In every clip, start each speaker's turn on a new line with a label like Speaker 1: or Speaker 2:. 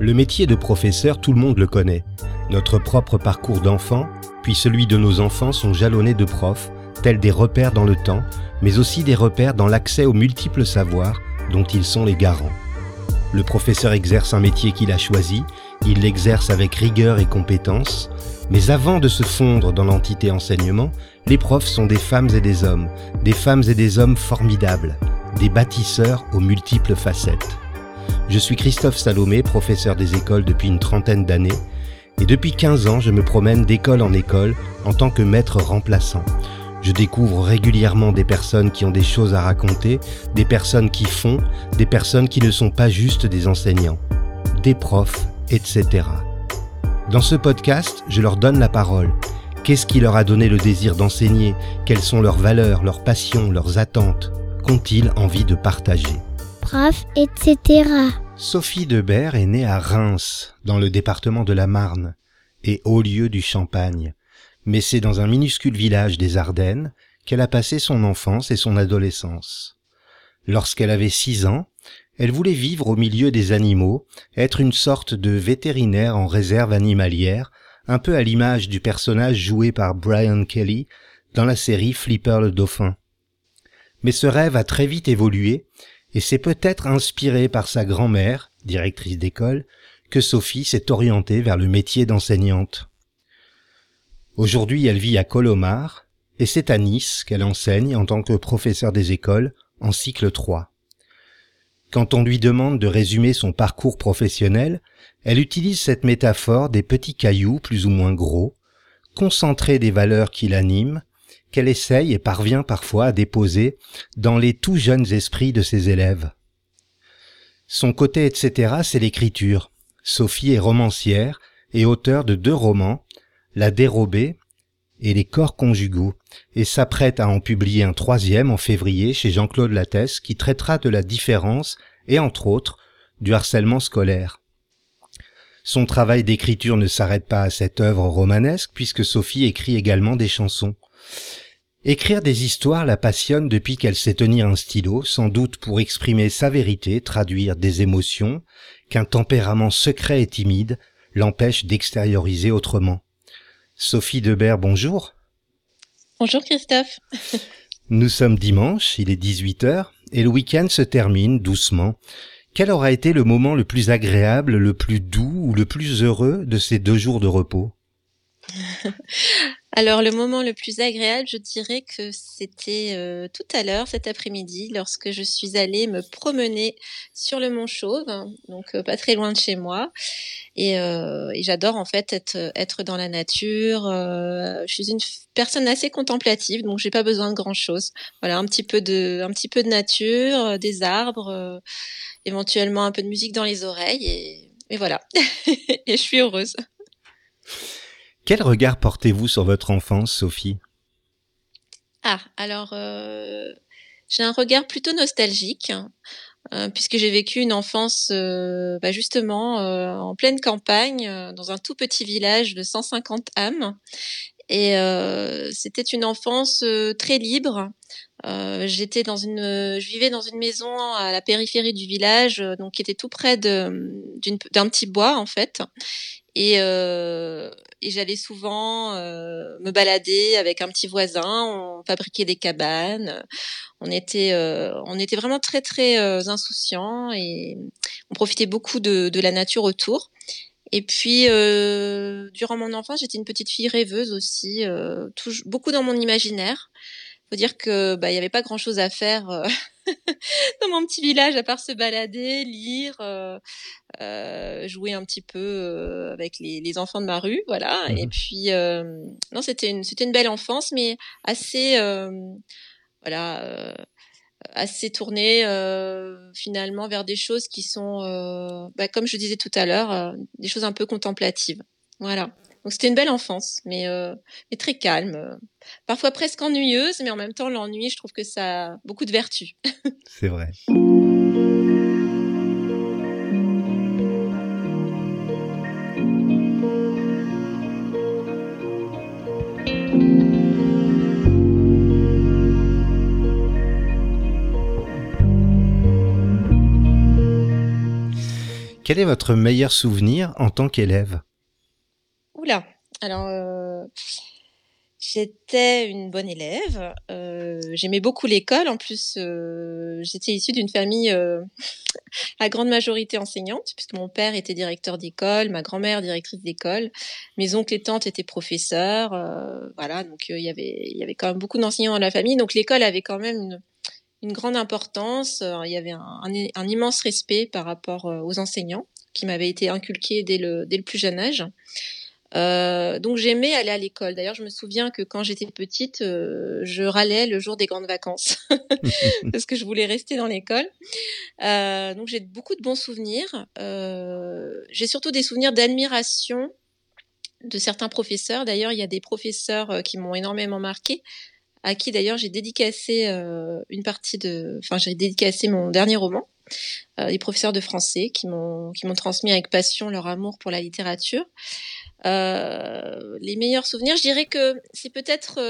Speaker 1: Le métier de professeur, tout le monde le connaît. Notre propre parcours d'enfant, puis celui de nos enfants sont jalonnés de profs, tels des repères dans le temps, mais aussi des repères dans l'accès aux multiples savoirs dont ils sont les garants. Le professeur exerce un métier qu'il a choisi, il l'exerce avec rigueur et compétence, mais avant de se fondre dans l'entité enseignement, les profs sont des femmes et des hommes formidables, des bâtisseurs aux multiples facettes. Je suis Christophe Salomé, professeur des écoles depuis une trentaine d'années, et depuis 15 ans, je me promène d'école en école en tant que maître remplaçant. Je découvre régulièrement des personnes qui ont des choses à raconter, des personnes qui font, des personnes qui ne sont pas juste des enseignants, des profs, etc. Dans ce podcast, je leur donne la parole. Qu'est-ce qui leur a donné le désir d'enseigner? Quelles sont leurs valeurs, leurs passions, leurs attentes? Qu'ont-ils envie de partager?
Speaker 2: Prof, etc.
Speaker 1: Sophie Debert est née à Reims, dans le département de la Marne, et haut lieu du Champagne. Mais c'est dans un minuscule village des Ardennes qu'elle a passé son enfance et son adolescence. Lorsqu'elle avait 6 ans, elle voulait vivre au milieu des animaux, être une sorte de vétérinaire en réserve animalière, un peu à l'image du personnage joué par Brian Kelly dans la série Flipper le Dauphin. Mais ce rêve a très vite évolué, et c'est peut-être inspiré par sa grand-mère, directrice d'école, que Sophie s'est orientée vers le métier d'enseignante. Aujourd'hui, elle vit à Colomar, et c'est à Nice qu'elle enseigne en tant que professeure des écoles en cycle 3. Quand on lui demande de résumer son parcours professionnel, elle utilise cette métaphore des petits cailloux plus ou moins gros, concentrés des valeurs qui l'animent, qu'elle essaye et parvient parfois à déposer dans les tout jeunes esprits de ses élèves. Son côté etc., c'est l'écriture. Sophie est romancière et auteure de 2 romans, La Dérobée et Les corps conjugaux, et s'apprête à en publier un 3e en février chez Jean-Claude Lattès qui traitera de la différence et entre autres du harcèlement scolaire. Son travail d'écriture ne s'arrête pas à cette œuvre romanesque puisque Sophie écrit également des chansons. Écrire des histoires la passionne depuis qu'elle sait tenir un stylo, sans doute pour exprimer sa vérité, traduire des émotions qu'un tempérament secret et timide l'empêche d'extérioriser autrement. Sophie Debert, bonjour.
Speaker 3: Bonjour Christophe.
Speaker 1: Nous sommes dimanche, il est 18h, et le week-end se termine doucement. Quel aura été le moment le plus agréable, le plus doux ou le plus heureux de ces 2 jours de repos?
Speaker 3: Alors le moment le plus agréable, je dirais que c'était tout à l'heure, cet après-midi, lorsque je suis allée me promener sur le Mont Chauve, donc pas très loin de chez moi. Et j'adore en fait être dans la nature. Je suis une personne assez contemplative, donc j'ai pas besoin de grand-chose. Voilà, un petit peu de nature, des arbres, éventuellement un peu de musique dans les oreilles, et voilà. Et je suis heureuse.
Speaker 1: Quel regard portez-vous sur votre enfance, Sophie?
Speaker 3: Alors j'ai un regard plutôt nostalgique, puisque j'ai vécu une enfance justement en pleine campagne, dans un tout petit village de 150 âmes. Et c'était une enfance très libre. Je vivais dans une maison à la périphérie du village, donc qui était tout près d'un petit bois en fait. Et j'allais souvent me balader avec un petit voisin. On fabriquait des cabanes. On était vraiment très très insouciants et on profitait beaucoup de la nature autour. Et puis durant mon enfance, j'étais une petite fille rêveuse aussi, beaucoup dans mon imaginaire. Faut dire que il y avait pas grand-chose à faire dans mon petit village à part se balader, lire, jouer un petit peu avec les enfants de ma rue, voilà. Et puis non, c'était une belle enfance, mais assez assez tournée finalement vers des choses qui sont comme je disais tout à l'heure, des choses un peu contemplatives. Voilà. Donc c'était une belle enfance, mais très calme, parfois presque ennuyeuse, mais en même temps l'ennui, je trouve que ça a beaucoup de vertus.
Speaker 1: C'est vrai. quel est votre meilleur souvenir en tant qu'élève?
Speaker 3: Oula, alors j'étais une bonne élève. J'aimais beaucoup l'école. En plus, j'étais issue d'une famille à grande majorité enseignante, puisque mon père était directeur d'école, ma grand-mère directrice d'école, mes oncles et tantes étaient professeurs. Voilà, donc il y avait quand même beaucoup d'enseignants dans la famille. Donc l'école avait quand même une grande importance. Il y avait un immense respect par rapport aux enseignants qui m'avait été inculqué dès le plus jeune âge. Donc j'aimais aller à l'école. D'ailleurs, je me souviens que quand j'étais petite, je râlais le jour des grandes vacances parce que je voulais rester dans l'école. Donc j'ai beaucoup de bons souvenirs. J'ai surtout des souvenirs d'admiration de certains professeurs. D'ailleurs, il y a des professeurs qui m'ont énormément marqué, à qui d'ailleurs j'ai dédicacé j'ai dédicacé mon dernier roman. Des professeurs de français qui m'ont transmis avec passion leur amour pour la littérature. Les meilleurs souvenirs, je dirais que c'est peut-être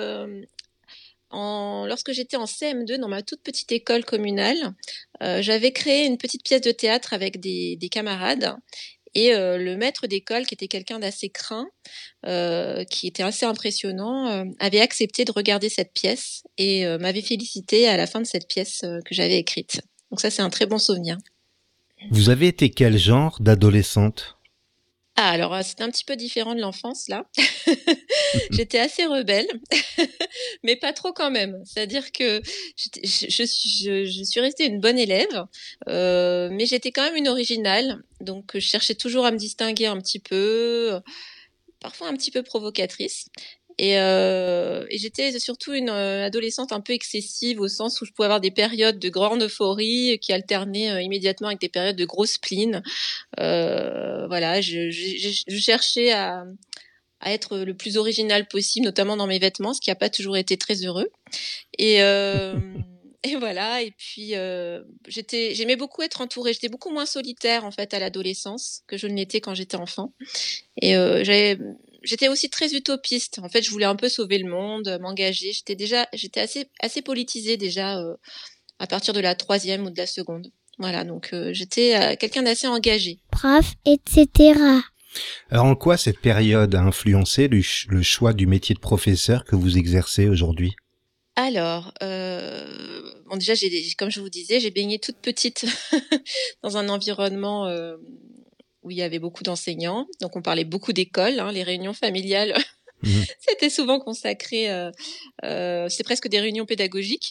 Speaker 3: lorsque j'étais en CM2 dans ma toute petite école communale, j'avais créé une petite pièce de théâtre avec des camarades. Et le maître d'école, qui était quelqu'un d'assez craint, qui était assez impressionnant, avait accepté de regarder cette pièce et m'avait félicité à la fin de cette pièce que j'avais écrite. Donc ça, c'est un très bon souvenir.
Speaker 1: Vous avez été quel genre d'adolescente?
Speaker 3: Ah, alors c'était un petit peu différent de l'enfance, là. J'étais assez rebelle, mais pas trop quand même. C'est-à-dire que je suis restée une bonne élève, mais j'étais quand même une originale. Donc je cherchais toujours à me distinguer un petit peu, parfois un petit peu provocatrice. Et j'étais surtout une adolescente un peu excessive au sens où je pouvais avoir des périodes de grande euphorie qui alternaient immédiatement avec des périodes de gros spleen. Voilà, je cherchais à être le plus original possible, notamment dans mes vêtements, ce qui n'a pas toujours été très heureux. Et, et voilà. Et puis j'aimais beaucoup être entourée. J'étais beaucoup moins solitaire en fait à l'adolescence que je ne l'étais quand j'étais enfant. Et j'étais aussi très utopiste. En fait, je voulais un peu sauver le monde, m'engager. J'étais assez politisée déjà à partir de la troisième ou de la seconde. Voilà, donc j'étais quelqu'un d'assez engagé.
Speaker 2: Prof, etc.
Speaker 1: Alors en quoi cette période a influencé le choix du métier de professeur que vous exercez aujourd'hui?
Speaker 3: Alors, bon déjà, comme je vous disais, j'ai baigné toute petite dans un environnement où il y avait beaucoup d'enseignants. Donc on parlait beaucoup d'école, hein, les réunions familiales. C'était souvent consacré, c'est presque des réunions pédagogiques.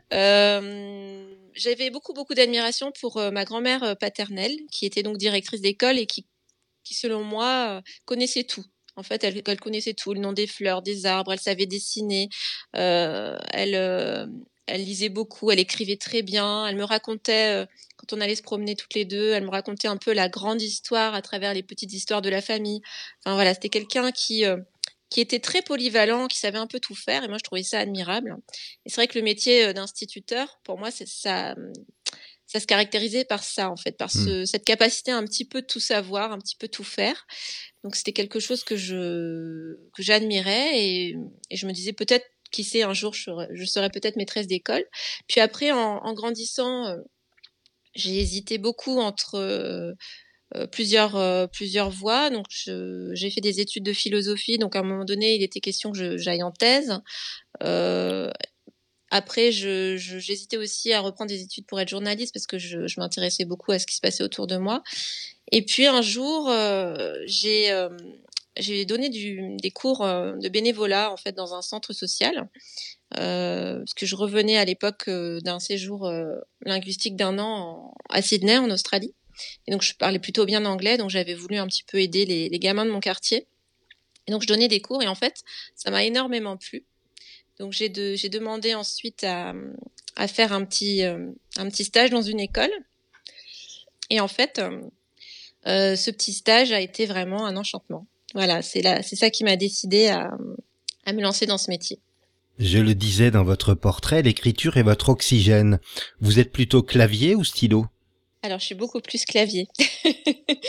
Speaker 3: J'avais beaucoup d'admiration pour ma grand-mère paternelle, qui était donc directrice d'école et qui selon moi, connaissait tout. En fait, elle connaissait tout, le nom des fleurs, des arbres, elle savait dessiner, elle lisait beaucoup, elle écrivait très bien, elle me racontait, quand on allait se promener toutes les deux, elle me racontait un peu la grande histoire à travers les petites histoires de la famille. Enfin voilà, c'était quelqu'un qui était très polyvalent, qui savait un peu tout faire, et moi je trouvais ça admirable. Et c'est vrai que le métier d'instituteur, pour moi, ça se caractérisait par ça, en fait, par cette capacité à un petit peu tout savoir, un petit peu tout faire. Donc c'était quelque chose que j'admirais et je me disais peut-être, qui sait, un jour je serais peut-être maîtresse d'école. Puis après, en grandissant, j'ai hésité beaucoup entre plusieurs voies. Donc j'ai fait des études de philosophie. Donc à un moment donné, il était question que j'aille en thèse. Après, j'hésitais aussi à reprendre des études pour être journaliste parce que je m'intéressais beaucoup à ce qui se passait autour de moi. Et puis un jour, j'ai donné des cours de bénévolat en fait dans un centre social parce que je revenais à l'époque d'un séjour linguistique d'un an à Sydney en Australie. Et donc je parlais plutôt bien anglais, donc j'avais voulu un petit peu aider les gamins de mon quartier. Et donc je donnais des cours et en fait, ça m'a énormément plu. Donc j'ai demandé ensuite à faire un petit stage dans une école. Et en fait, ce petit stage a été vraiment un enchantement. Voilà, c'est ça qui m'a décidé à me lancer dans ce métier.
Speaker 1: Je le disais dans votre portrait, l'écriture est votre oxygène. Vous êtes plutôt clavier ou stylo?
Speaker 3: Alors, je suis beaucoup plus clavier.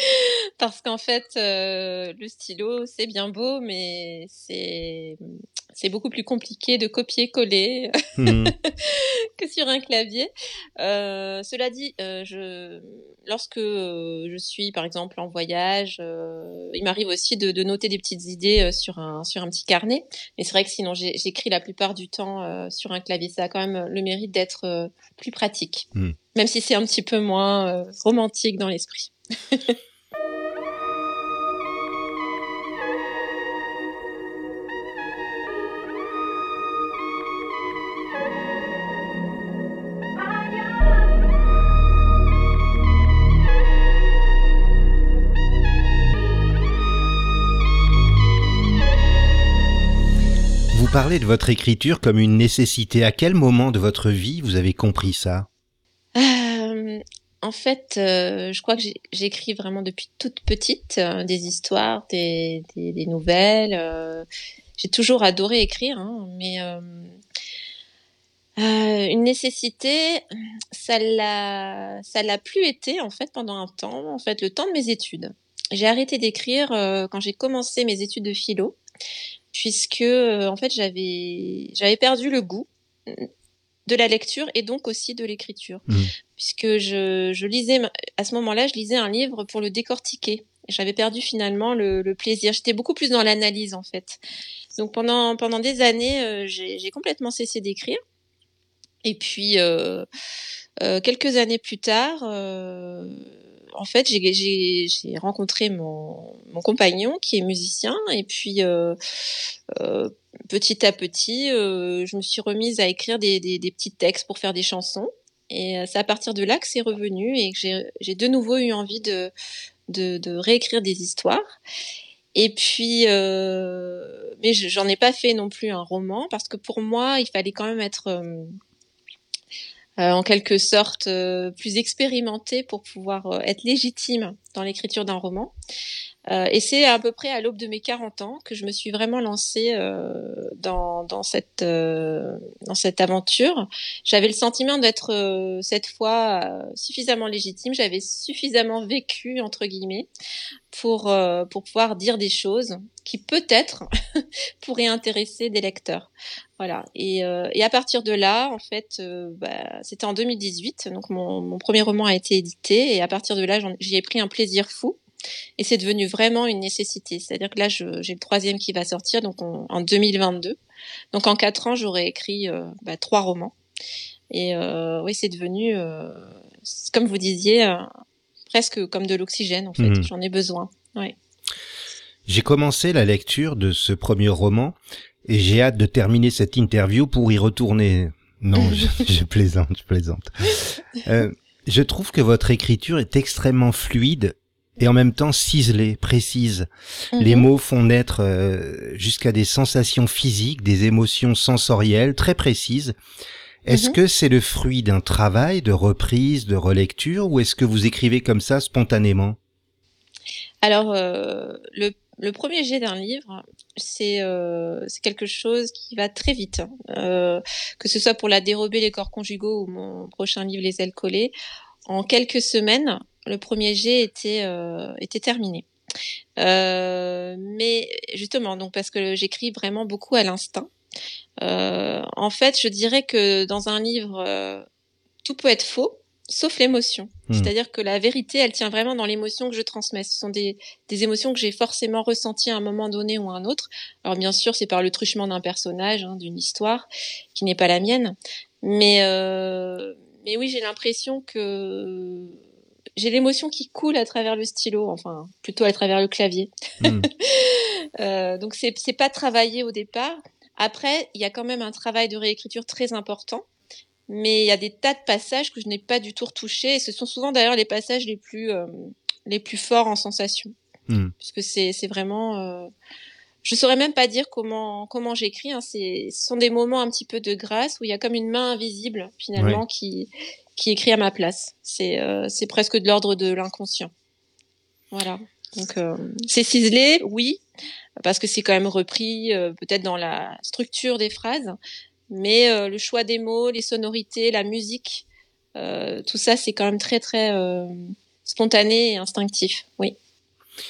Speaker 3: Parce qu'en fait, le stylo, c'est bien beau, mais C'est beaucoup plus compliqué de copier-coller
Speaker 1: Hmm.
Speaker 3: que sur un clavier. Cela dit, lorsque je suis par exemple en voyage, il m'arrive aussi de noter des petites idées sur un petit carnet. Mais c'est vrai que sinon j'écris la plupart du temps sur un clavier. Ça a quand même le mérite d'être plus pratique,
Speaker 1: Hmm.
Speaker 3: même si c'est un petit peu moins romantique dans l'esprit.
Speaker 1: Vous parlez de votre écriture comme une nécessité. À quel moment de votre vie vous avez compris ça?
Speaker 3: Euh, En fait, je crois que j'écris vraiment depuis toute petite des histoires, des nouvelles. J'ai toujours adoré écrire, hein, mais une nécessité, ça l'a plus été en fait pendant un temps, en fait le temps de mes études. J'ai arrêté d'écrire quand j'ai commencé mes études de philo, puisque en fait j'avais perdu le goût de la lecture et donc aussi de l'écriture,
Speaker 1: Hmm.
Speaker 3: puisque je lisais à ce moment-là, je lisais un livre pour le décortiquer. J'avais perdu finalement le plaisir. J'étais beaucoup plus dans l'analyse en fait. Donc pendant des années, j'ai complètement cessé d'écrire. Et puis quelques années plus tard, en fait, j'ai rencontré mon compagnon qui est musicien, et puis euh, petit à petit, je me suis remise à écrire des petits textes pour faire des chansons. Et c'est à partir de là que c'est revenu et que j'ai de nouveau eu envie de réécrire des histoires. Et puis, mais j'en ai pas fait non plus un roman parce que pour moi, il fallait quand même être en quelque sorte plus expérimenté pour pouvoir être légitime dans l'écriture d'un roman. Et c'est à peu près à l'aube de mes 40 ans que je me suis vraiment lancée dans cette aventure. J'avais le sentiment d'être cette fois suffisamment légitime. J'avais suffisamment vécu, entre guillemets, pour pouvoir dire des choses qui peut-être pourraient intéresser des lecteurs. Voilà. Et à partir de là, en fait, c'était en 2018, donc mon premier roman a été édité, et à partir de là, j'y ai pris un plaisir fou. Et c'est devenu vraiment une nécessité. C'est-à-dire que là, j'ai le troisième qui va sortir, donc en 2022. Donc en 4 ans, j'aurais écrit 3 romans. Et oui, c'est devenu, comme vous disiez, presque comme de l'oxygène, en fait.
Speaker 1: Hmm.
Speaker 3: J'en ai besoin. Ouais.
Speaker 1: J'ai commencé la lecture de ce premier roman et j'ai hâte de terminer cette interview pour y retourner. Non, je plaisante, je plaisante. Je trouve que votre écriture est extrêmement fluide et en même temps ciselée, précise. Les mots font naître jusqu'à des sensations physiques, des émotions sensorielles très précises. Est-ce que c'est le fruit d'un travail de reprise, de relecture, ou est-ce que vous écrivez comme ça spontanément?
Speaker 3: Alors, le premier jet d'un livre, c'est quelque chose qui va très vite. Que ce soit pour La dérobée, les corps conjugaux ou mon prochain livre, Les ailes collées. En quelques semaines, le premier jet était terminé. Mais justement, donc parce que j'écris vraiment beaucoup à l'instinct. En fait, je dirais que dans un livre, tout peut être faux, sauf l'émotion. C'est-à-dire que la vérité, elle tient vraiment dans l'émotion que je transmets. Ce sont des émotions que j'ai forcément ressenties à un moment donné ou à un autre. Alors bien sûr, c'est par le truchement d'un personnage, hein, d'une histoire qui n'est pas la mienne. Mais oui, j'ai l'impression que j'ai l'émotion qui coule à travers le stylo, enfin plutôt à travers le clavier. Donc c'est pas travaillé au départ. Après, il y a quand même un travail de réécriture très important. Mais il y a des tas de passages que je n'ai pas du tout retouchés, et ce sont souvent d'ailleurs les passages les plus forts en sensation, puisque c'est vraiment, je saurais même pas dire comment j'écris, hein. Ce sont des moments un petit peu de grâce où il y a comme une main invisible finalement qui écrit à ma place. C'est presque de l'ordre de l'inconscient. Voilà. Donc c'est ciselé, oui, parce que c'est quand même repris peut-être dans la structure des phrases. Mais le choix des mots, les sonorités, la musique, tout ça, c'est quand même très, très spontané et instinctif, oui.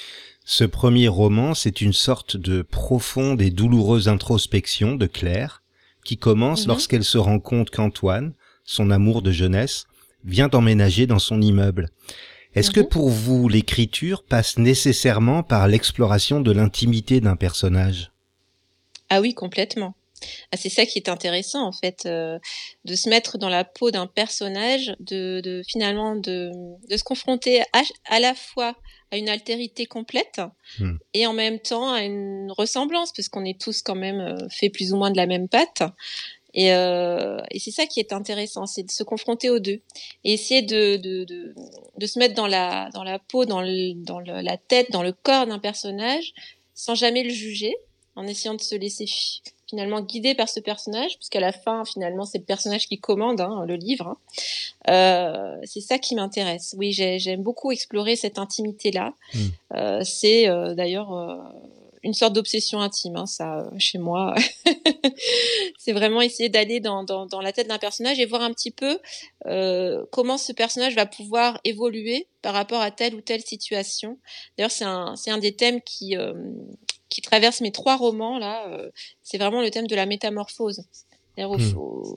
Speaker 1: Ce premier roman, c'est une sorte de profonde et douloureuse introspection de Claire, qui commence lorsqu'elle se rend compte qu'Antoine, son amour de jeunesse, vient emménager dans son immeuble. Est-ce que pour vous, l'écriture passe nécessairement par l'exploration de l'intimité d'un personnage ?
Speaker 3: Ah oui, complètement. Ah, c'est ça qui est intéressant en fait, de se mettre dans la peau d'un personnage, finalement de se confronter à la fois à une altérité complète et en même temps à une ressemblance, parce qu'on est tous quand même faits plus ou moins de la même pâte. Et c'est ça qui est intéressant, c'est de se confronter aux deux et essayer de se mettre dans la peau, la tête, dans le corps d'un personnage, sans jamais le juger, en essayant de se laisser finalement guider par ce personnage, puisqu'à la fin, finalement, c'est le personnage qui commande le livre. C'est ça qui m'intéresse. Oui, j'aime beaucoup explorer cette intimité-là. C'est d'ailleurs une sorte d'obsession intime, ça, chez moi. C'est vraiment essayer d'aller dans la tête d'un personnage et voir un petit peu comment ce personnage va pouvoir évoluer par rapport à telle ou telle situation. D'ailleurs, c'est un des thèmes qui traverse mes 3 romans là. C'est vraiment le thème de la métamorphose, c'est-à-dire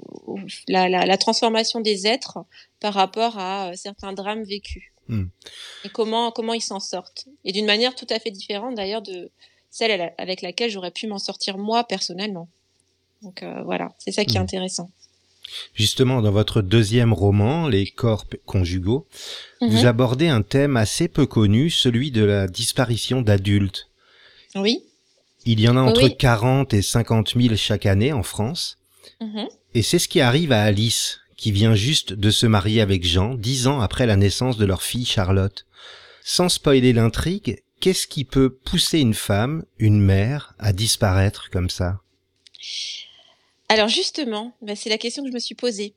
Speaker 3: la transformation des êtres par rapport à certains drames vécus et comment ils s'en sortent, et d'une manière tout à fait différente d'ailleurs de celle avec laquelle j'aurais pu m'en sortir moi personnellement. Donc voilà, c'est ça qui est intéressant.
Speaker 1: Justement, dans votre deuxième roman, Les corps conjugaux, vous abordez un thème assez peu connu, celui de la disparition d'adultes.
Speaker 3: Oui.
Speaker 1: Il y en a entre 40 et 50 000 chaque année en France. Et c'est ce qui arrive à Alice, qui vient juste de se marier avec Jean, 10 ans après la naissance de leur fille Charlotte. Sans spoiler l'intrigue, qu'est-ce qui peut pousser une femme, une mère, à disparaître comme ça ?
Speaker 3: Alors justement, c'est la question que je me suis posée.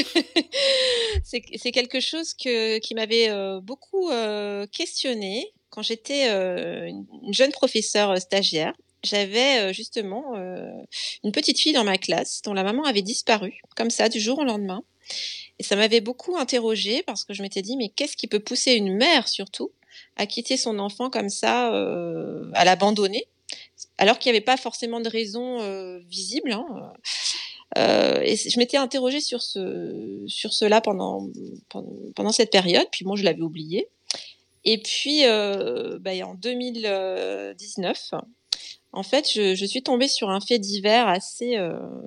Speaker 3: C'est quelque chose qui m'avait beaucoup questionnée quand j'étais une jeune professeure stagiaire. J'avais justement une petite fille dans ma classe dont la maman avait disparu, comme ça, du jour au lendemain. Et ça m'avait beaucoup interrogée parce que je m'étais dit, mais qu'est-ce qui peut pousser une mère surtout à quitter son enfant comme ça, à l'abandonner, alors qu'il n'y avait pas forcément de raison visible. Et je m'étais interrogée sur cela pendant cette période, puis bon, je l'avais oublié. Et puis, en 2019, en fait, je suis tombée sur un fait divers assez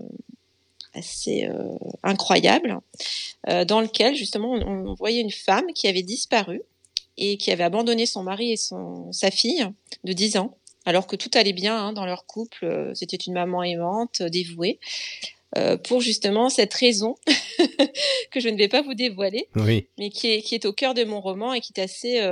Speaker 3: incroyable, dans lequel justement on voyait une femme qui avait disparu et qui avait abandonné son mari et sa fille de 10 ans, alors que tout allait bien dans leur couple. C'était une maman aimante, dévouée. Pour justement cette raison que je ne vais pas vous dévoiler, mais qui est au cœur de mon roman et qui est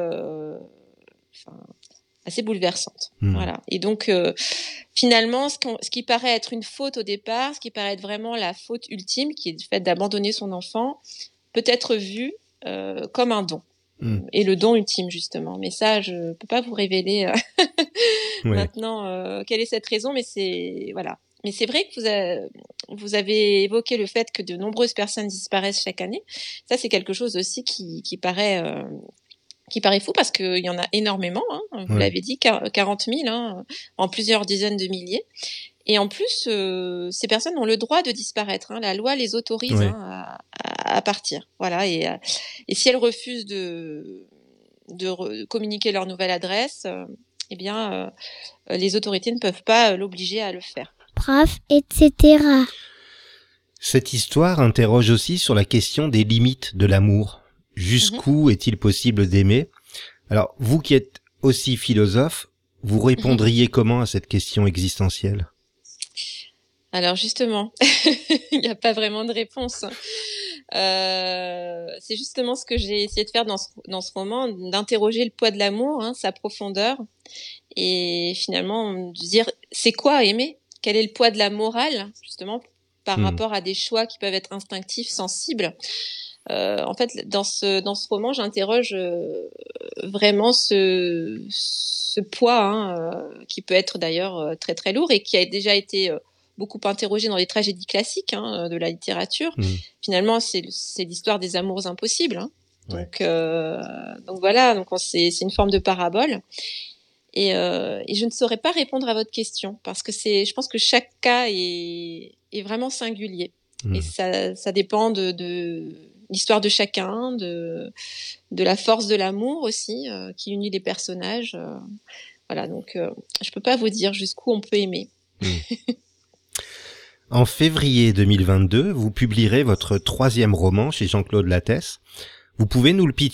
Speaker 3: assez bouleversante. Voilà. Et donc finalement, ce qui paraît être une faute au départ, ce qui paraît être vraiment la faute ultime, qui est le fait d'abandonner son enfant, peut être vu comme un don. Et le don ultime justement. Mais ça, je peux pas vous révéler maintenant quelle est cette raison, mais c'est voilà. Mais c'est vrai que vous avez évoqué le fait que de nombreuses personnes disparaissent chaque année. Ça, c'est quelque chose aussi qui paraît fou, parce qu'il y en a énormément. Vous l'avez dit, 40 000 en plusieurs dizaines de milliers. Et en plus, ces personnes ont le droit de disparaître. La loi les autorise à partir. Voilà. Et si elles refusent de communiquer leur nouvelle adresse, les autorités ne peuvent pas l'obliger à le faire.
Speaker 2: Bref, etc.
Speaker 1: Cette histoire interroge aussi sur la question des limites de l'amour. Jusqu'où est-il possible d'aimer ? Alors, vous qui êtes aussi philosophe, vous répondriez comment à cette question existentielle ?
Speaker 3: Alors justement, il n'y a pas vraiment de réponse. C'est justement ce que j'ai essayé de faire dans ce roman, d'interroger le poids de l'amour, sa profondeur, et finalement de dire c'est quoi aimer ? Quel est le poids de la morale, justement, par rapport à des choix qui peuvent être instinctifs, sensibles. En fait, dans ce roman, j'interroge vraiment ce poids, qui peut être d'ailleurs très très lourd et qui a déjà été beaucoup interrogé dans les tragédies classiques de la littérature. Finalement, c'est l'histoire des amours impossibles. Donc voilà, donc c'est une forme de parabole. Et je ne saurais pas répondre à votre question parce que je pense que chaque cas est vraiment singulier. Et ça dépend de l'histoire de chacun, de la force de l'amour aussi, qui unit les personnages. Voilà, donc je peux pas vous dire jusqu'où on peut aimer.
Speaker 1: En février 2022, vous publierez votre 3e roman chez Jean-Claude Lattès. Vous pouvez nous le pitcher ?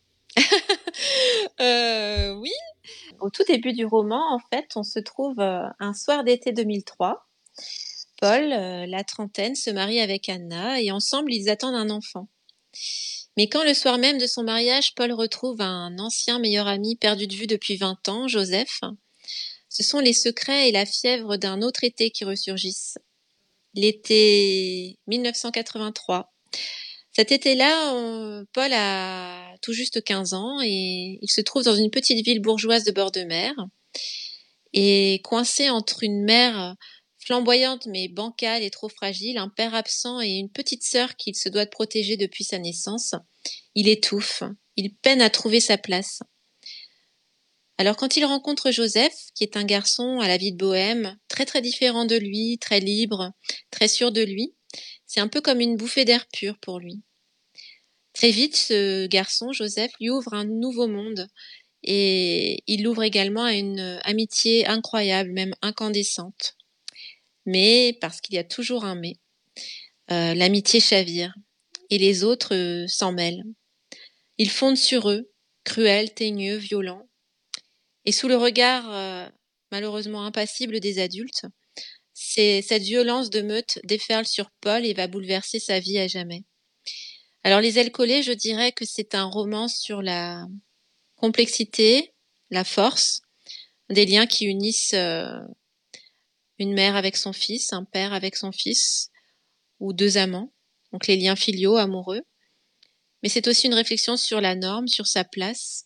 Speaker 3: Oui. Au tout début du roman, en fait, on se trouve un soir d'été 2003. Paul, la trentaine, se marie avec Anna et ensemble, ils attendent un enfant. Mais quand le soir même de son mariage, Paul retrouve un ancien meilleur ami perdu de vue depuis 20 ans, Joseph, ce sont les secrets et la fièvre d'un autre été qui ressurgissent. L'été 1983. Cet été-là, Paul a tout juste 15 ans et il se trouve dans une petite ville bourgeoise de bord de mer. Et coincé entre une mère flamboyante mais bancale et trop fragile, un père absent et une petite sœur qu'il se doit de protéger depuis sa naissance, il étouffe, il peine à trouver sa place. Alors quand il rencontre Joseph, qui est un garçon à la vie de bohème, très très différent de lui, très libre, très sûr de lui, c'est un peu comme une bouffée d'air pur pour lui. Très vite, ce garçon, Joseph, lui ouvre un nouveau monde et il l'ouvre également à une amitié incroyable, même incandescente. Mais, parce qu'il y a toujours un mais, l'amitié chavire et les autres s'en mêlent. Ils fondent sur eux, cruels, teigneux, violents. Et sous le regard malheureusement impassible des adultes, cette violence de meute déferle sur Paul et va bouleverser sa vie à jamais. Alors Les Ailes collées, je dirais que c'est un roman sur la complexité, la force des liens qui unissent une mère avec son fils, un père avec son fils, ou deux amants, donc les liens filiaux, amoureux. Mais c'est aussi une réflexion sur la norme, sur sa place,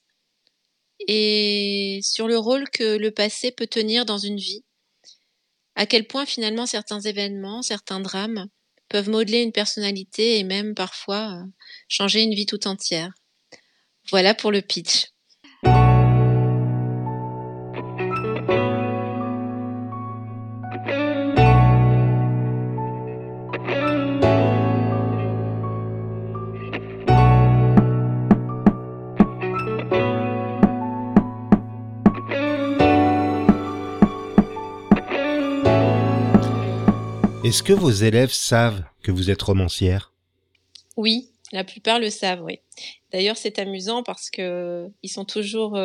Speaker 3: et sur le rôle que le passé peut tenir dans une vie. À quel point finalement certains événements, certains drames peuvent modeler une personnalité et même parfois changer une vie tout entière. Voilà pour le pitch.
Speaker 1: Est-ce que vos élèves savent que vous êtes romancière ?
Speaker 3: Oui, la plupart le savent, oui. D'ailleurs, c'est amusant parce que ils sont toujours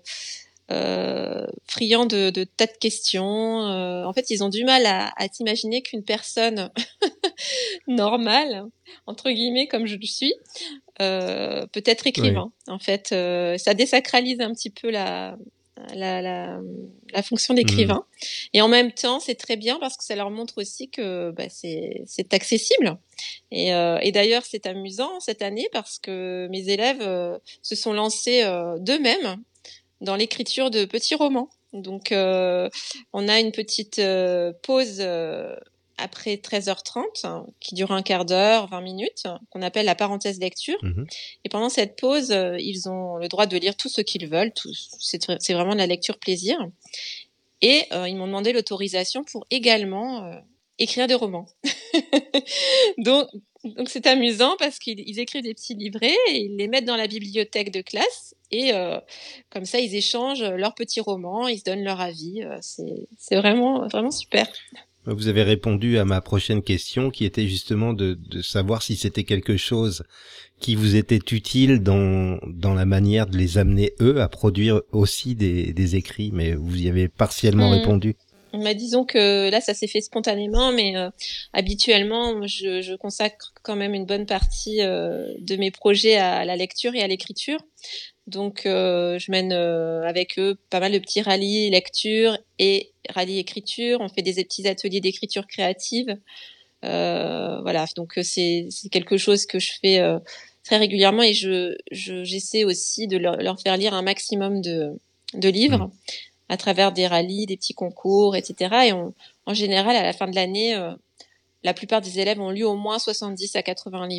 Speaker 3: friands de tas de questions. En fait, ils ont du mal à s'imaginer qu'une personne normale, entre guillemets, comme je le suis, peut être écrivain. Oui. En fait, ça désacralise un petit peu la fonction d'écrivain. Et en même temps, c'est très bien parce que ça leur montre aussi que c'est accessible. Et d'ailleurs, c'est amusant cette année parce que mes élèves se sont lancés d'eux-mêmes dans l'écriture de petits romans. Donc, on a une petite pause après 13h30 qui dure un quart d'heure, 20 minutes, qu'on appelle la parenthèse lecture. Et pendant cette pause, ils ont le droit de lire tout ce qu'ils veulent. C'est vraiment de la lecture plaisir. Et ils m'ont demandé l'autorisation pour également écrire des romans. donc c'est amusant parce qu'ils écrivent des petits livrets et ils les mettent dans la bibliothèque de classe et comme ça ils échangent leurs petits romans, ils se donnent leur avis. C'est vraiment vraiment super.
Speaker 1: Vous avez répondu à ma prochaine question qui était justement de savoir si c'était quelque chose qui vous était utile dans la manière de les amener eux à produire aussi des écrits, mais vous y avez partiellement répondu.
Speaker 3: Disons que là ça s'est fait spontanément, mais habituellement je consacre quand même une bonne partie de mes projets à la lecture et à l'écriture. Donc je mène avec eux pas mal de petits rallyes lecture et rallyes écriture. On fait des petits ateliers d'écriture créative. Voilà, donc c'est quelque chose que je fais très régulièrement et j'essaie aussi de leur faire lire un maximum de livres à travers des rallyes, des petits concours, etc. Et en général, à la fin de l'année, la plupart des élèves ont lu au moins 70 à 80 livres.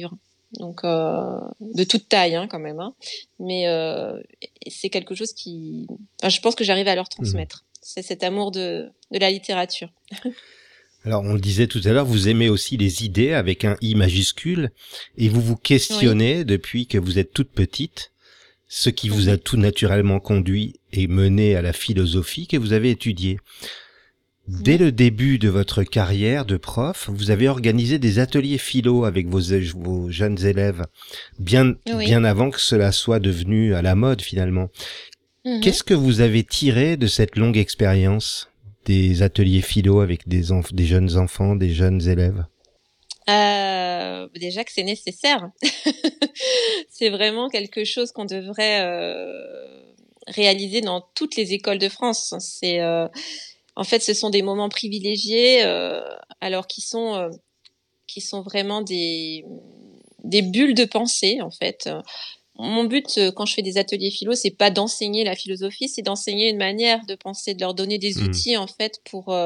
Speaker 3: Donc de toute taille quand même. Mais c'est quelque chose qui, enfin, je pense que j'arrive à leur transmettre. C'est cet amour de la littérature.
Speaker 1: Alors, on le disait tout à l'heure, vous aimez aussi les idées avec un I majuscule et vous vous questionnez depuis que vous êtes toute petite, ce qui vous a tout naturellement conduit et mené à la philosophie que vous avez étudiée. Dès le début de votre carrière de prof, vous avez organisé des ateliers philo avec vos jeunes élèves, bien avant que cela soit devenu à la mode finalement. Qu'est-ce que vous avez tiré de cette longue expérience des ateliers philo avec des jeunes enfants, des jeunes élèves?
Speaker 3: Déjà que c'est nécessaire. C'est vraiment quelque chose qu'on devrait réaliser dans toutes les écoles de France. C'est en fait, ce sont des moments privilégiés, alors qui sont vraiment des bulles de pensée en fait. Mon but quand je fais des ateliers philo, c'est pas d'enseigner la philosophie, c'est d'enseigner une manière de penser, de leur donner des outils en fait pour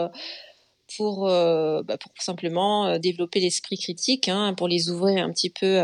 Speaker 3: simplement développer l'esprit critique, pour les ouvrir un petit peu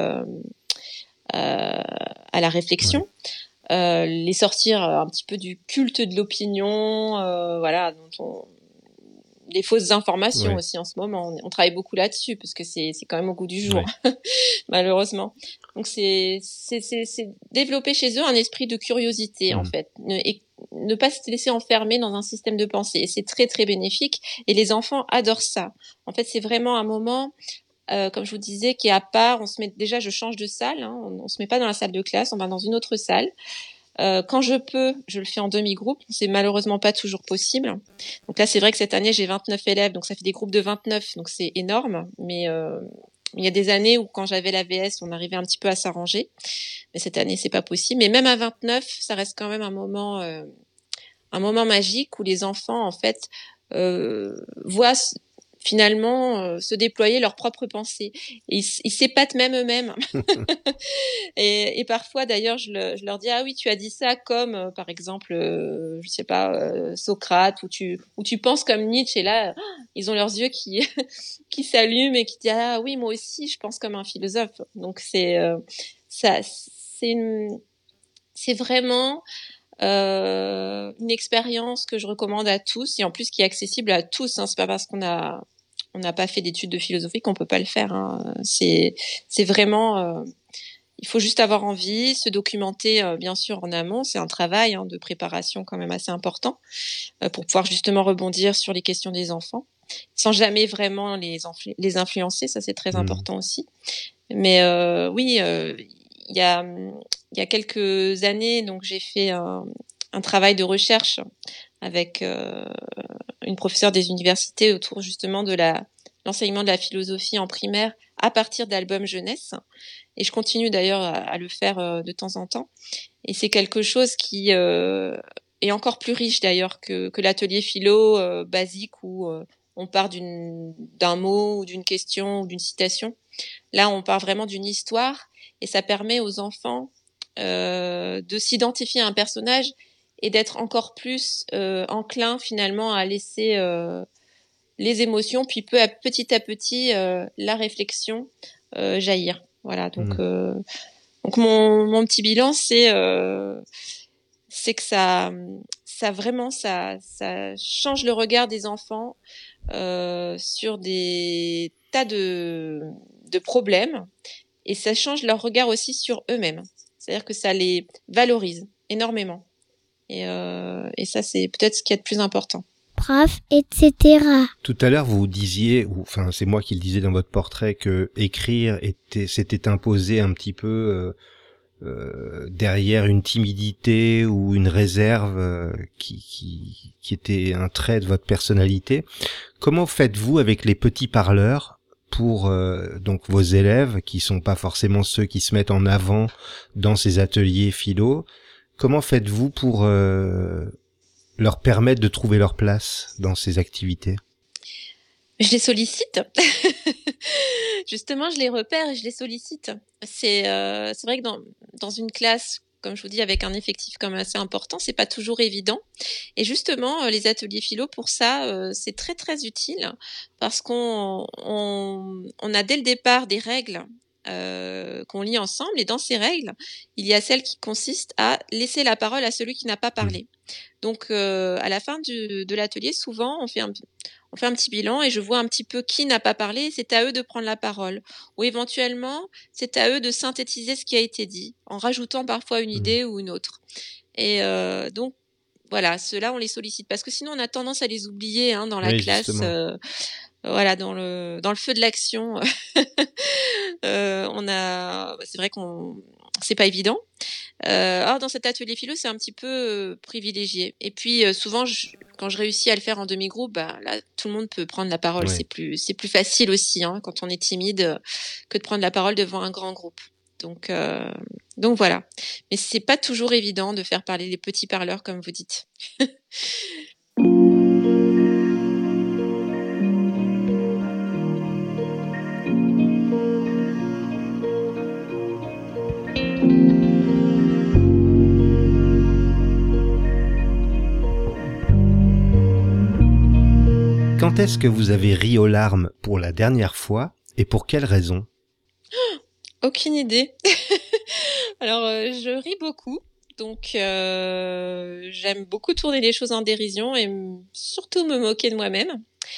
Speaker 3: à la réflexion. Les sortir un petit peu du culte de l'opinion, voilà, les fausses informations aussi en ce moment. On travaille beaucoup là-dessus parce que c'est quand même au goût du jour, malheureusement. Donc c'est développer chez eux un esprit de curiosité en fait, et ne pas se laisser enfermer dans un système de pensée. Et c'est très très bénéfique. Et les enfants adorent ça. En fait, c'est vraiment un moment. Comme je vous disais, qui est à part. On se met déjà, je change de salle. On se met pas dans la salle de classe, on va dans une autre salle. Quand je peux, je le fais en demi-groupe. C'est malheureusement pas toujours possible. Donc là, c'est vrai que cette année, j'ai 29 élèves, donc ça fait des groupes de 29, donc c'est énorme. Mais il y a des années où, quand j'avais l'AVS, on arrivait un petit peu à s'arranger. Mais cette année, c'est pas possible. Mais même à 29, ça reste quand même un moment magique où les enfants, en fait, voient finalement se déployer leurs propres pensées. Et ils s'épatent même eux-mêmes. et parfois, d'ailleurs, je leur dis, ah oui, tu as dit ça comme, par exemple, je sais pas, Socrate, ou tu penses comme Nietzsche. Et là, ils ont leurs yeux qui qui s'allument et qui disent, ah oui, moi aussi, je pense comme un philosophe. Donc c'est ça, c'est vraiment une expérience que je recommande à tous, et en plus qui est accessible à tous. C'est pas parce qu'on n'a pas fait d'études de philosophie qu'on peut pas le faire. C'est vraiment il faut juste avoir envie, se documenter bien sûr en amont. C'est un travail de préparation quand même assez important pour pouvoir justement rebondir sur les questions des enfants, sans jamais vraiment les influencer. Ça, c'est très important aussi. Mais oui, il y a quelques années, donc j'ai fait un travail de recherche avec une professeure des universités autour justement de l'enseignement de la philosophie en primaire à partir d'albums jeunesse. Et je continue d'ailleurs à le faire de temps en temps. Et c'est quelque chose qui est encore plus riche d'ailleurs que l'atelier philo basique où on part d'un mot ou d'une question ou d'une citation. Là, on part vraiment d'une histoire, et ça permet aux enfants de s'identifier à un personnage et d'être encore plus enclin finalement à laisser les émotions, puis petit à petit la réflexion jaillir. Voilà, donc mon petit bilan, c'est que ça vraiment ça change le regard des enfants sur des tas de problèmes, et ça change leur regard aussi sur eux-mêmes. C'est-à-dire que ça les valorise énormément. Et ça, c'est peut-être ce qu'il y a de plus important.
Speaker 2: Prof, etc.
Speaker 1: Tout à l'heure, vous disiez, enfin, c'est moi qui le disais dans votre portrait, que écrire s'était imposé un petit peu derrière une timidité ou une réserve qui était un trait de votre personnalité. Comment faites-vous avec les petits parleurs pour donc vos élèves, qui sont pas forcément ceux qui se mettent en avant dans ces ateliers philo? Comment faites-vous pour leur permettre de trouver leur place dans ces activités?
Speaker 3: Je les sollicite. Justement, je les repère et je les sollicite. C'est vrai que dans une classe, comme je vous dis, avec un effectif comme assez important, c'est pas toujours évident. Et justement, les ateliers philo, pour ça, c'est très très utile, parce qu'on a dès le départ des règles qu'on lit ensemble. Et dans ces règles, il y a celle qui consiste à laisser la parole à celui qui n'a pas parlé. Donc, à la fin de l'atelier, souvent, on fait un petit bilan et je vois un petit peu qui n'a pas parlé. C'est à eux de prendre la parole. Ou éventuellement, c'est à eux de synthétiser ce qui a été dit, en rajoutant parfois une idée ou une autre. Et donc, voilà, ceux-là, on les sollicite parce que sinon, on a tendance à les oublier dans la classe. Voilà, dans le feu de l'action, c'est vrai qu'on, c'est pas évident. Or, dans cet atelier philo, c'est un petit peu privilégié. Et puis, souvent, quand je réussis à le faire en demi-groupe, là, tout le monde peut prendre la parole. Ouais. C'est plus facile aussi, quand on est timide, que de prendre la parole devant un grand groupe. Donc voilà. Mais c'est pas toujours évident de faire parler les petits parleurs, comme vous dites.
Speaker 1: Quand est-ce que vous avez ri aux larmes pour la dernière fois et pour quelle raison ?
Speaker 3: Aucune idée. Alors, je ris beaucoup. Donc, j'aime beaucoup tourner les choses en dérision et surtout me moquer de moi-même.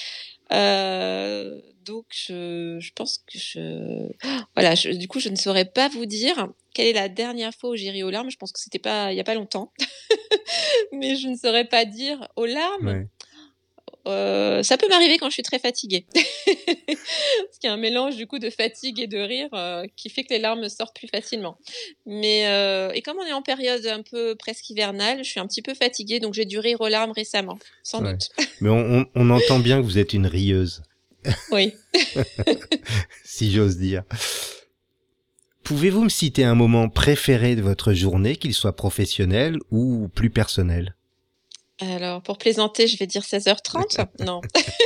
Speaker 3: Donc, je pense que du coup, je ne saurais pas vous dire quelle est la dernière fois où j'ai ri aux larmes. Je pense que c'était pas, il y a pas longtemps. Mais je ne saurais pas dire aux larmes. Ouais. Ça peut m'arriver quand je suis très fatiguée. Parce qu'il y a un mélange du coup de fatigue et de rire qui fait que les larmes sortent plus facilement. Mais et comme on est en période un peu presque hivernale, je suis un petit peu fatiguée, donc j'ai dû rire aux larmes récemment, sans doute.
Speaker 1: Mais on entend bien que vous êtes une rieuse.
Speaker 3: Oui.
Speaker 1: Si j'ose dire. Pouvez-vous me citer un moment préféré de votre journée, qu'il soit professionnel ou plus personnel ?
Speaker 3: Alors, pour plaisanter, je vais dire 16h30. Non.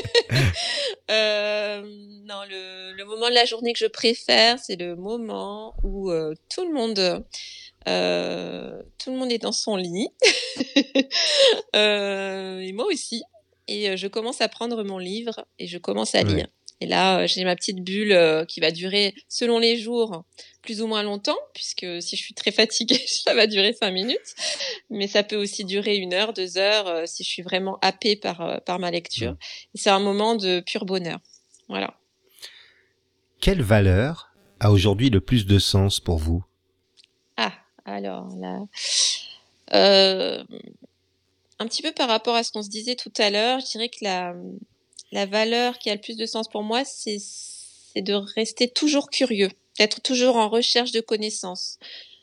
Speaker 3: Non, le moment de la journée que je préfère, c'est le moment où tout le monde est dans son lit. Et moi aussi. Et je commence à prendre mon livre et je commence à lire. Et là, j'ai ma petite bulle qui va durer, selon les jours, plus ou moins longtemps, puisque si je suis très fatiguée, ça va durer 5 minutes. Mais ça peut aussi durer 1 heure, 2 heures, si je suis vraiment happée par ma lecture. Et c'est un moment de pur bonheur. Voilà.
Speaker 1: Quelle valeur a aujourd'hui le plus de sens pour vous ?
Speaker 3: Alors là... un petit peu par rapport à ce qu'on se disait tout à l'heure, je dirais que la valeur qui a le plus de sens pour moi, c'est de rester toujours curieux, d'être toujours en recherche de connaissances.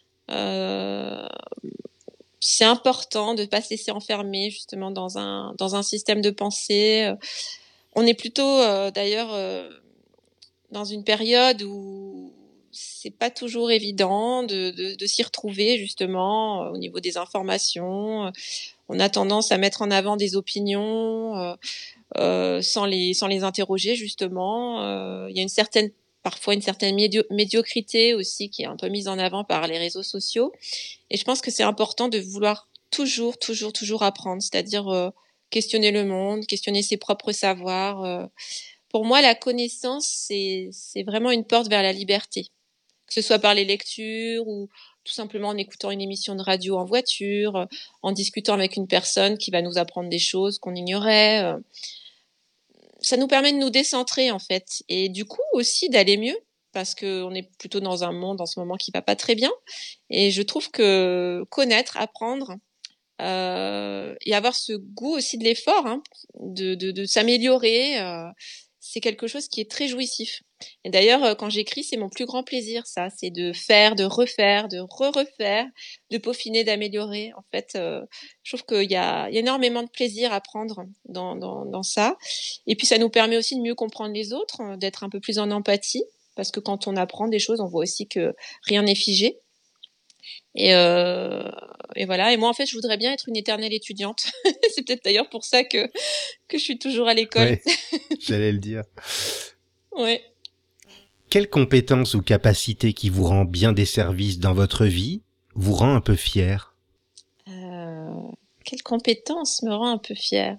Speaker 3: C'est important de ne pas se laisser enfermer justement dans un système de pensée. On est plutôt d'ailleurs dans une période où c'est pas toujours évident de s'y retrouver justement au niveau des informations. On a tendance à mettre en avant des opinions sans les interroger justement. Il y a parfois une certaine médiocrité aussi qui est un peu mise en avant par les réseaux sociaux. Et je pense que c'est important de vouloir toujours apprendre, c'est-à-dire questionner le monde, questionner ses propres savoirs. Pour moi, la connaissance, c'est vraiment une porte vers la liberté, que ce soit par les lectures ou tout simplement en écoutant une émission de radio en voiture, en discutant avec une personne qui va nous apprendre des choses qu'on ignorait. Ça nous permet de nous décentrer en fait, et du coup aussi d'aller mieux, parce qu'on est plutôt dans un monde en ce moment qui va pas très bien. Et je trouve que connaître, apprendre et avoir ce goût aussi de l'effort, de s'améliorer, c'est quelque chose qui est très jouissif. Et d'ailleurs, quand j'écris, c'est mon plus grand plaisir, ça. C'est de faire, de refaire, de refaire, de peaufiner, d'améliorer. En fait, je trouve qu'il y a énormément de plaisir à prendre dans ça. Et puis, ça nous permet aussi de mieux comprendre les autres, d'être un peu plus en empathie. Parce que quand on apprend des choses, on voit aussi que rien n'est figé. Et voilà. Et moi, en fait, je voudrais bien être une éternelle étudiante. C'est peut-être d'ailleurs pour ça que je suis toujours à l'école.
Speaker 1: Ouais, j'allais le dire.
Speaker 3: Ouais.
Speaker 1: Quelle compétence ou capacité qui vous rend bien des services dans votre vie vous rend un peu fier ?
Speaker 3: Quelle compétence me rend un peu fière ?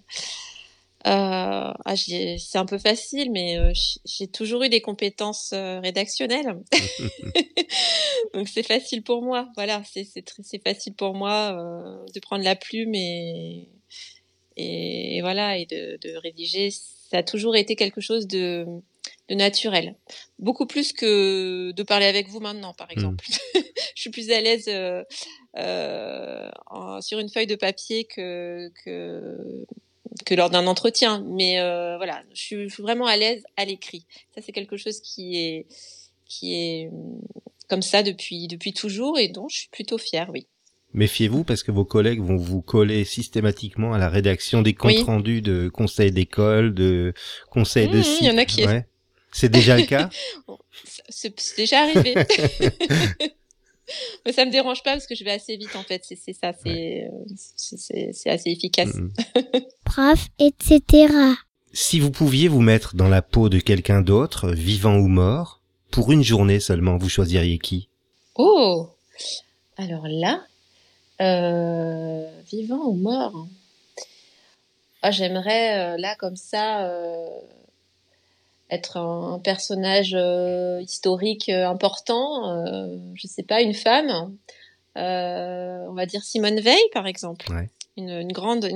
Speaker 3: C'est un peu facile, mais j'ai toujours eu des compétences rédactionnelles. Donc c'est facile pour moi. Voilà, c'est facile pour moi de prendre la plume et voilà, et de rédiger. Ça a toujours été quelque chose de naturel. Beaucoup plus que de parler avec vous maintenant, par exemple. Je suis plus à l'aise sur une feuille de papier que lors d'un entretien. Mais voilà, je suis vraiment à l'aise à l'écrit. Ça, c'est quelque chose qui est comme ça depuis toujours et dont je suis plutôt fière, oui.
Speaker 1: Méfiez-vous parce que vos collègues vont vous coller systématiquement à la rédaction des comptes rendus de conseils d'école, de conseils de site.
Speaker 3: Il y en a qui...
Speaker 1: Ouais. C'est déjà le cas?
Speaker 3: C'est déjà arrivé. Mais ça me dérange pas parce que je vais assez vite en fait. C'est ça, c'est assez efficace.
Speaker 2: Prof, etc.
Speaker 1: Si vous pouviez vous mettre dans la peau de quelqu'un d'autre, vivant ou mort, pour une journée seulement, vous choisiriez qui?
Speaker 3: Oh, alors là, vivant ou mort? J'aimerais là comme ça être un personnage historique important. Je sais pas, une femme. On va dire Simone Veil par exemple.
Speaker 1: Ouais.
Speaker 3: Une grande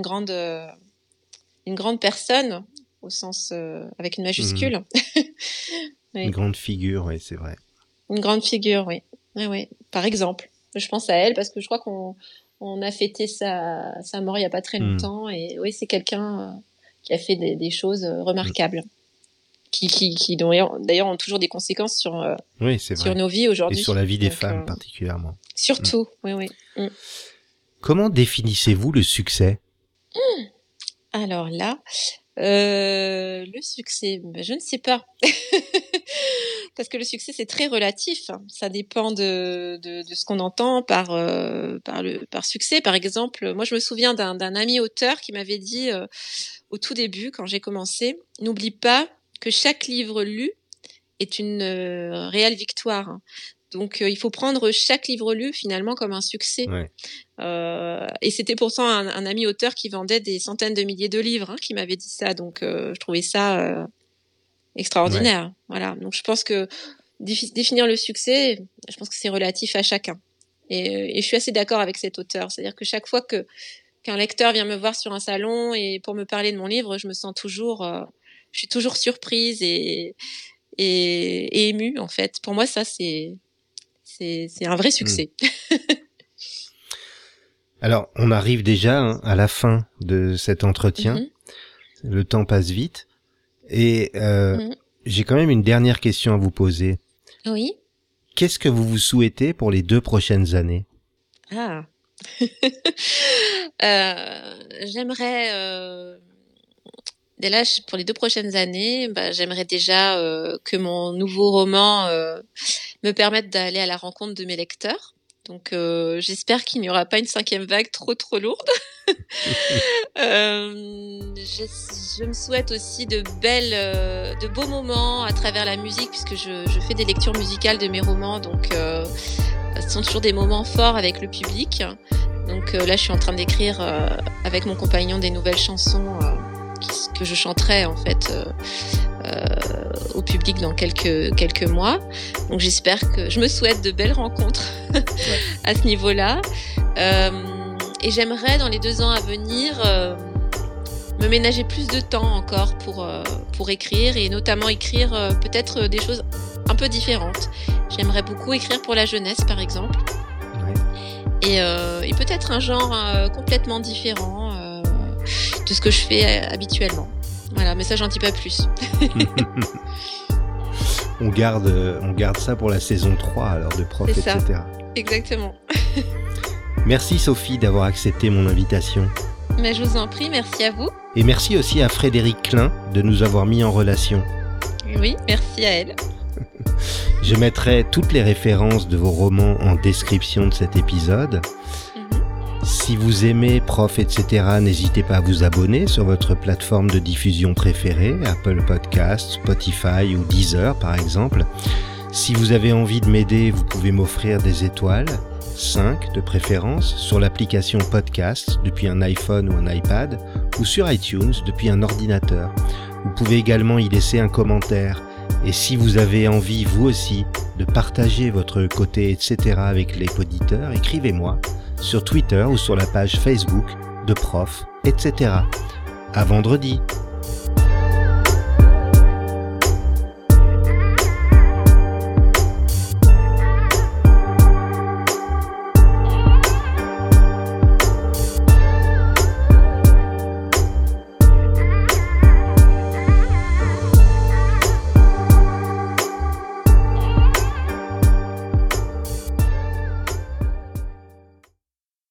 Speaker 3: personne au sens avec une majuscule. Oui.
Speaker 1: Une grande figure, oui, c'est vrai.
Speaker 3: Une grande figure, oui. Oui. Par exemple, je pense à elle parce que je crois qu'on a fêté sa mort il y a pas très longtemps et oui, c'est quelqu'un qui a fait des choses remarquables, qui d'ailleurs ont toujours des conséquences sur nos vies aujourd'hui.
Speaker 1: Et sur la vie des femmes particulièrement.
Speaker 3: Surtout, oui.
Speaker 1: Comment définissez-vous le succès?
Speaker 3: Alors là, le succès, je ne sais pas. Parce que le succès, c'est très relatif. Ça dépend de ce qu'on entend par succès. Par exemple, moi, je me souviens d'un ami auteur qui m'avait dit au tout début, quand j'ai commencé, n'oublie pas que chaque livre lu est une réelle victoire. Donc, il faut prendre chaque livre lu finalement comme un succès.
Speaker 1: Ouais.
Speaker 3: Et c'était pourtant un ami auteur qui vendait des centaines de milliers de livres qui m'avait dit ça. Donc, je trouvais ça extraordinaire. Ouais. Voilà. Donc, je pense que définir le succès, je pense que c'est relatif à chacun. Et je suis assez d'accord avec cet auteur. C'est-à-dire que chaque fois qu'un lecteur vient me voir sur un salon et pour me parler de mon livre, je me sens toujours, je suis toujours surprise et émue en fait. Pour moi, ça c'est un vrai succès.
Speaker 1: Alors, on arrive déjà à la fin de cet entretien. Le temps passe vite. Et j'ai quand même une dernière question à vous poser.
Speaker 3: Oui.
Speaker 1: Qu'est-ce que vous vous souhaitez pour les 2 prochaines années?
Speaker 3: J'aimerais... Dès là, pour les 2 prochaines années, j'aimerais déjà que mon nouveau roman me permette d'aller à la rencontre de mes lecteurs. Donc, j'espère qu'il n'y aura pas une 5e vague trop lourde. Je me souhaite aussi de beaux moments à travers la musique, puisque je fais des lectures musicales de mes romans. Donc, ce sont toujours des moments forts avec le public. Donc là, je suis en train d'écrire avec mon compagnon des nouvelles chansons que je chanterai en fait au public dans quelques mois. Donc j'espère je me souhaite de belles rencontres à ce niveau-là. Et j'aimerais dans les 2 ans à venir me ménager plus de temps encore pour écrire et notamment écrire peut-être des choses un peu différentes. J'aimerais beaucoup écrire pour la jeunesse par exemple. Et peut-être un genre complètement différent de ce que je fais habituellement. Voilà, mais ça, j'en dis pas plus.
Speaker 1: On garde ça pour la saison 3, alors, de Prof,
Speaker 3: c'est ça.
Speaker 1: etc.
Speaker 3: Exactement.
Speaker 1: Merci Sophie d'avoir accepté mon invitation.
Speaker 3: Mais je vous en prie, merci à vous.
Speaker 1: Et merci aussi à Frédéric Klein de nous avoir mis en relation.
Speaker 3: Oui, merci à elle.
Speaker 1: Je mettrai toutes les références de vos romans en description de cet épisode. Si vous aimez Prof, etc., n'hésitez pas à vous abonner sur votre plateforme de diffusion préférée, Apple Podcasts, Spotify ou Deezer par exemple. Si vous avez envie de m'aider, vous pouvez m'offrir des étoiles, 5 de préférence, sur l'application Podcast depuis un iPhone ou un iPad, ou sur iTunes depuis un ordinateur. Vous pouvez également y laisser un commentaire. Et si vous avez envie, vous aussi, de partager votre côté etc. avec les auditeurs, écrivez-moi sur Twitter ou sur la page Facebook de Prof, etc. À vendredi.